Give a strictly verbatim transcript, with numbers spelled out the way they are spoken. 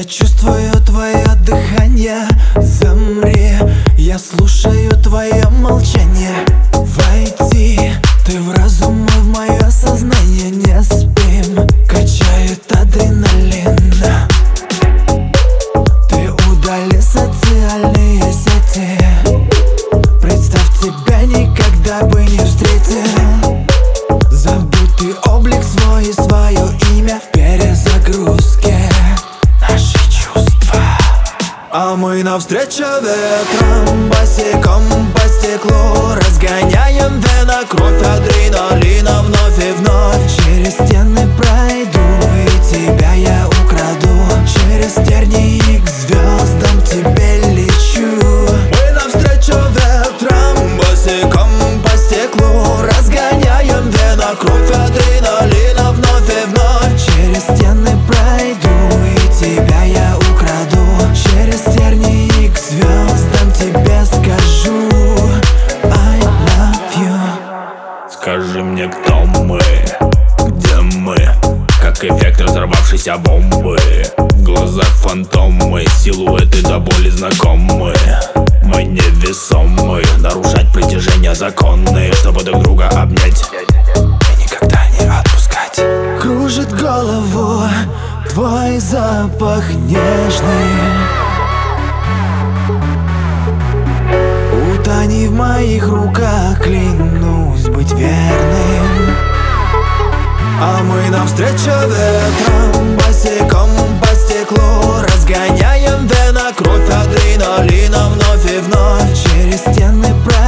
Я чувствую твое дыхание, замри. Я слушаю твое молчание. Войти ты в разум и в мое сознание. Не спим, качает адреналин. Ты удали социальные сети. Представь, тебя никогда бы не встретил. Забудь ты облик свой и свое имя в перезагрузке. Наши чувства. А мы навстречу ветром, босиком по стеклу. Разгоняем вена, кровь адреналина вновь и вновь. Через стены пройду и тебя я украду. Через тернии к звездам тебе лечу. Мы навстречу ветром, босиком по стеклу. Разгоняем вена, кровь адреналина вновь и вновь. Через стены пройду и тебя я украду. Через тернии к звездам тебе скажу I love you. Скажи мне, кто мы, где мы, как эффект разорвавшейся бомбы. В глазах фантомы, силуэты до боли знакомы. Мы невесомы, нарушать притяжение законные, чтобы друг друга обнять и никогда не отпускать. Кружит голову твой запах нежный. Утони в моих руках, клянусь быть верным. А мы навстречу ветром, босиком по стеклу. Разгоняем вена, кровь адреналина вновь и вновь. Через стены пройдем